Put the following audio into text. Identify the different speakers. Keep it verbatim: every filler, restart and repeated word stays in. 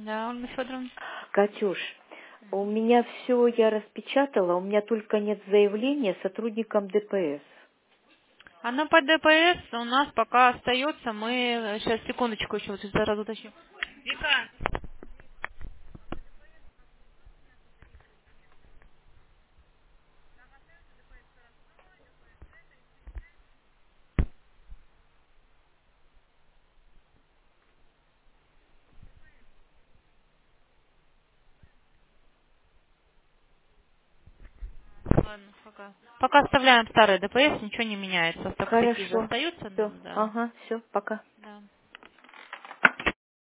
Speaker 1: Да, Ольга Федоровна.
Speaker 2: Катюш, у меня все я распечатала, у меня только нет заявления сотрудникам ДПС.
Speaker 1: Она по ДПС у нас пока остается. Мы сейчас секундочку еще вот сразу уточню. Вика, ладно, пока. Пока оставляем старый ДПС, ничего не меняется. Так такие же
Speaker 2: Хорошо.
Speaker 1: остаются,
Speaker 2: Все.
Speaker 1: да.
Speaker 2: Ага, все, пока.